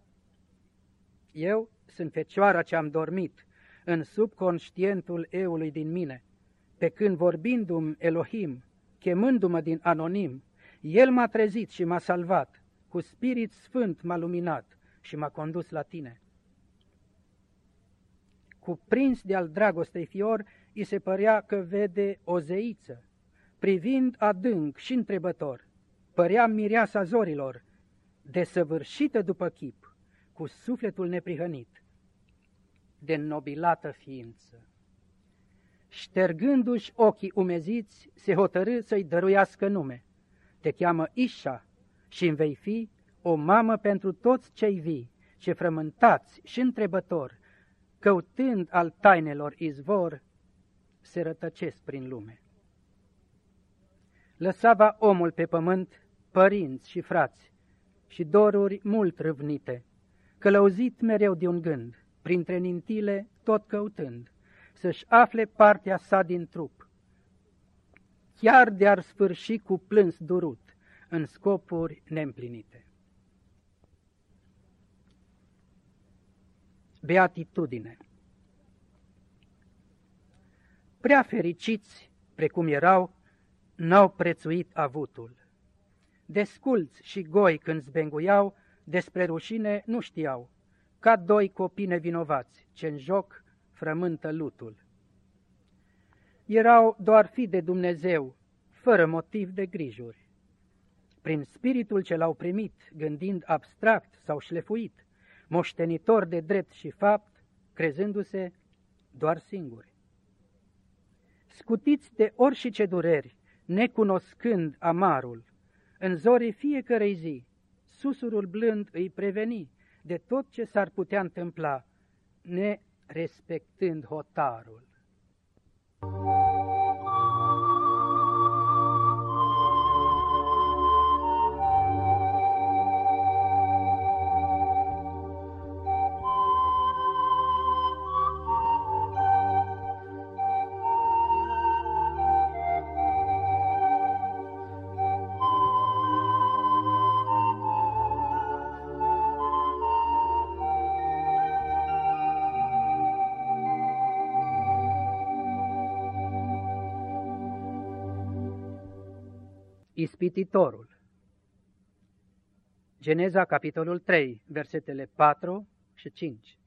Eu sunt fecioara ce-am dormit în subconștientul eului din mine, pe când vorbindu-mi Elohim, chemându-mă din anonim, El m-a trezit și m-a salvat, cu Spirit Sfânt m-a luminat și m-a condus la tine. Cuprins de-al dragostei fior, îi se părea că vede o zeiță, privind adânc și întrebător, părea mireasa zorilor, desăvârșită după chip, cu sufletul neprihănit, de înnobilată ființă. Ștergându-și ochii umeziți, se hotărâ să-i dăruiască nume. Te cheamă Ișa și-mi vei fi o mamă pentru toți cei vii, ce frământați și întrebător, căutând al tainelor izvor, se rătăcesc prin lume. Lăsava omul pe pământ părinți și frați și doruri mult râvnite, călăuzit mereu de un gând, printre nintile tot căutând, să-și afle partea sa din trup, chiar de-ar sfârși cu plâns durut, în scopuri neîmplinite. Beatitudine. Prea fericiți, precum erau, n-au prețuit avutul. Desculți și goi când zbenguiau, despre rușine nu știau, ca doi copii nevinovați, ce în joc frământă lutul. Erau doar fii de Dumnezeu, fără motiv de grijuri. Prin spiritul ce l-au primit, gândind abstract sau șlefuit, moștenitor de drept și fapt, crezându-se doar singuri. Scutiți de orice dureri, necunoscând amarul, în zorii fiecărei zi, susurul blând îi preveni de tot ce s-ar putea întâmpla, nerespectând hotarul. Ispititorul. Geneza, capitolul 3, versetele 4 și 5.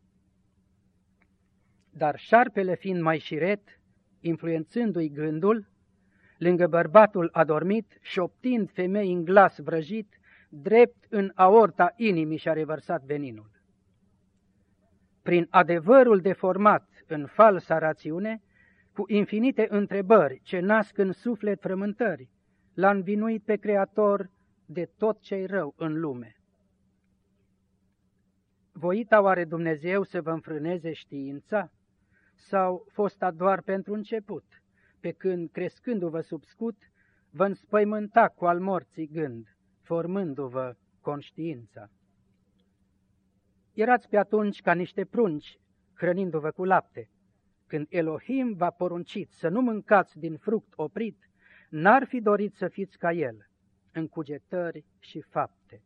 Dar șarpele fiind mai șiret, influențându-i gândul, lângă bărbatul adormit, șoptind femei în glas vrăjit, drept în aorta inimii și-a revărsat veninul. Prin adevărul deformat în falsa rațiune, cu infinite întrebări ce nasc în suflet frământări, l-a învinuit pe Creator de tot ce-i rău în lume. Voita oare Dumnezeu să vă înfrâneze știința? Sau fosta doar pentru început, pe când, crescându-vă sub scut, vă înspăimânta cu al morții gând, formându-vă conștiința? Erați pe atunci ca niște prunci, hrănindu-vă cu lapte. Când Elohim v-a poruncit să nu mâncați din fruct oprit, n-ar fi dorit să fiți ca El, în cugetări și fapte.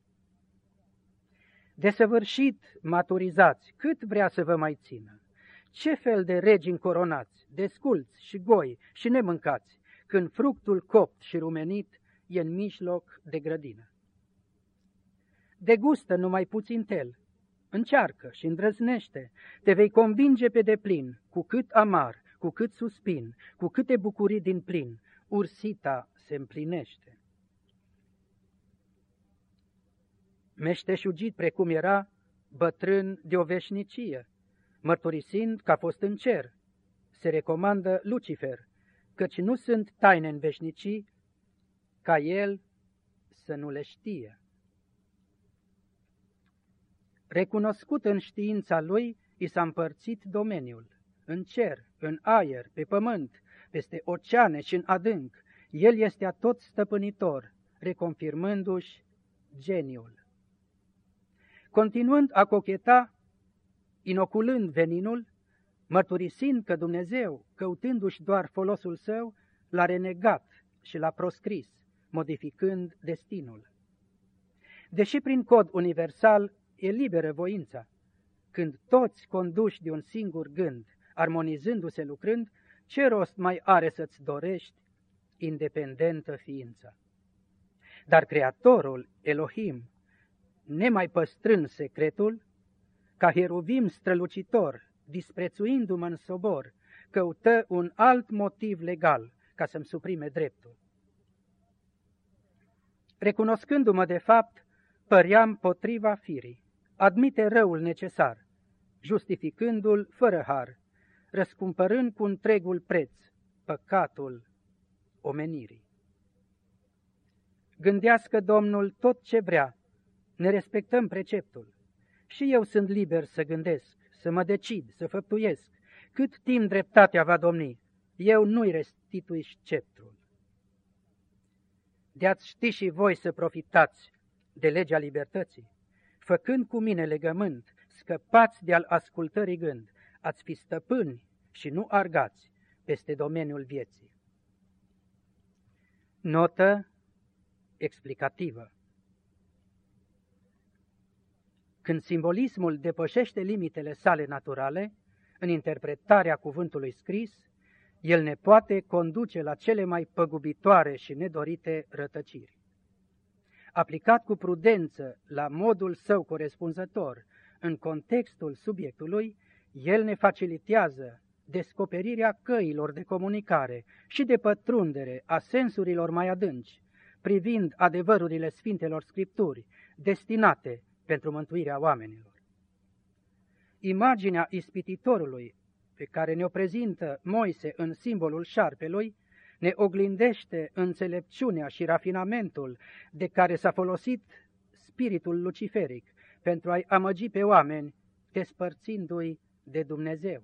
Desăvârșit maturizați, cât vrea să vă mai țină. Ce fel de regi încoronați, desculți și goi și nemâncați, când fructul copt și rumenit e în mijloc de grădină. Degustă numai puțin tel, încearcă și îndrăznește, te vei convinge pe deplin, cu cât amar, cu cât suspin, cu câte bucurii din plin, ursita se împlinește. Meșteșugit precum era, bătrân de o veșnicie, mărturisind că a fost în cer, se recomandă Lucifer, căci nu sunt taine în veșnicii, ca el să nu le știe. Recunoscut în știința lui, i s-a împărțit domeniul, în cer, în aer, pe pământ, peste oceane și în adânc, el este atot stăpânitor, reconfirmându-și geniul. Continuând a cocheta, inoculând veninul, mărturisind că Dumnezeu, căutându-și doar folosul său, l-a renegat și l-a proscris, modificând destinul. Deși prin cod universal e liberă voința, când toți conduși de un singur gând, armonizându-se lucrând, ce rost mai are să-ți dorești independentă ființa? Dar Creatorul, Elohim, nemai păstrând secretul, ca heruvim strălucitor, disprețuindu-mă în sobor, căută un alt motiv legal ca să-mi suprime dreptul. Recunoscându-mă de fapt, păream potriva firii, admite răul necesar, justificându-l fără har, răscumpărând cu întregul preț păcatul omenirii. Gândească Domnul tot ce vrea, ne respectăm preceptul. Și eu sunt liber să gândesc, să mă decid, să făptuiesc, cât timp dreptatea va domni, eu nu-i restitui sceptrul. De-ați ști și voi să profitați de legea libertății, făcând cu mine legământ, scăpați de-al ascultării gând, ați fi stăpâni și nu argați peste domeniul vieții. Notă explicativă. Când simbolismul depășește limitele sale naturale, în interpretarea cuvântului scris, el ne poate conduce la cele mai păgubitoare și nedorite rătăciri. Aplicat cu prudență la modul său corespunzător, în contextul subiectului, el ne facilitează descoperirea căilor de comunicare și de pătrundere a sensurilor mai adânci, privind adevărurile Sfintelor Scripturi, destinate pentru mântuirea oamenilor. Imaginea ispititorului pe care ne-o prezintă Moise în simbolul șarpelui ne oglindește înțelepciunea și rafinamentul de care s-a folosit spiritul luciferic pentru a-i amăgi pe oameni, despărțindu-i de Dumnezeu.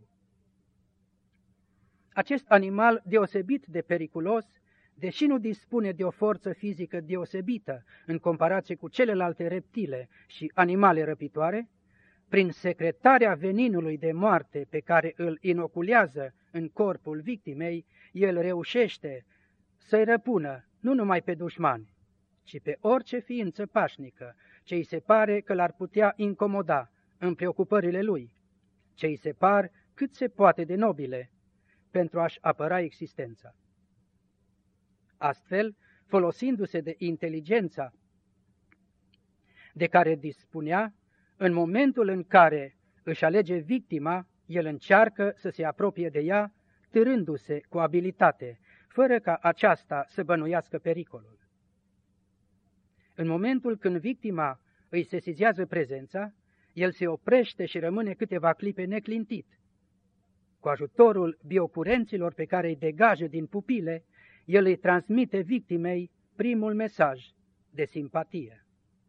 Acest animal deosebit de periculos, deși nu dispune de o forță fizică deosebită în comparație cu celelalte reptile și animale răpitoare, prin secretarea veninului de moarte pe care îl inoculează în corpul victimei, el reușește să-i răpună nu numai pe dușmani, ci pe orice ființă pașnică ce îi se pare că l-ar putea incomoda în preocupările lui, ce îi se par cât se poate de nobile pentru a-și apăra existența. Astfel, folosindu-se de inteligența de care dispunea, în momentul în care își alege victima, el încearcă să se apropie de ea, târându-se cu abilitate, fără ca aceasta să bănuiască pericolul. În momentul când victima îi sesizează prezența, el se oprește și rămâne câteva clipe neclintit. Cu ajutorul biocurenților pe care îi degajă din pupile, el îi transmite victimei primul mesaj de simpatie.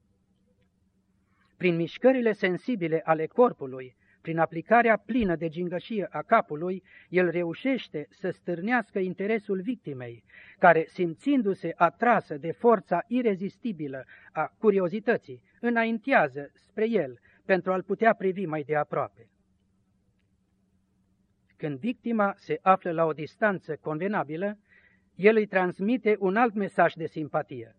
Prin mișcările sensibile ale corpului, prin aplicarea plină de gingășie a capului, el reușește să stârnească interesul victimei, care, simțindu-se atrasă de forța irezistibilă a curiozității, înaintează spre el pentru a-l putea privi mai de aproape. Când victima se află la o distanță convenabilă, el îi transmite un alt mesaj de simpatie.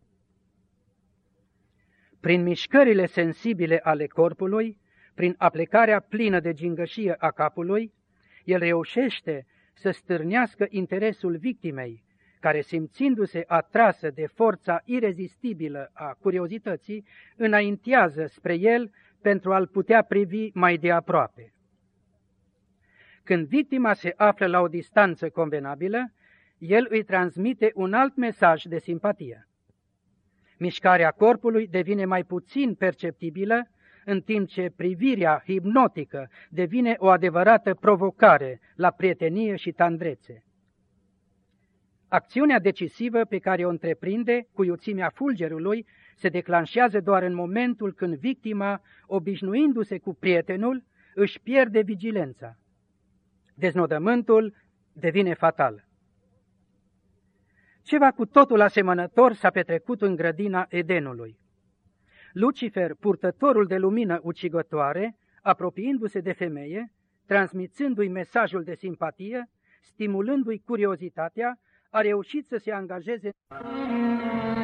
Prin mișcările sensibile ale corpului, prin aplicarea plină de gingășie a capului, el reușește să stârnească interesul victimei, care, simțindu-se atrasă de forța irezistibilă a curiozității, înaintează spre el pentru a-l putea privi mai de aproape. Când victima se află la o distanță convenabilă, el îi transmite un alt mesaj de simpatie. Mișcarea corpului devine mai puțin perceptibilă, în timp ce privirea hipnotică devine o adevărată provocare la prietenie și tandrețe. Acțiunea decisivă pe care o întreprinde cu iuțimea fulgerului se declanșează doar în momentul când victima, obișnuindu-se cu prietenul, își pierde vigilența. Deznodământul devine fatal. Ceva cu totul asemănător s-a petrecut în grădina Edenului. Lucifer, purtătorul de lumină ucigătoare, apropiindu-se de femeie, transmițându-i mesajul de simpatie, stimulându-i curiozitatea, a reușit să se angajeze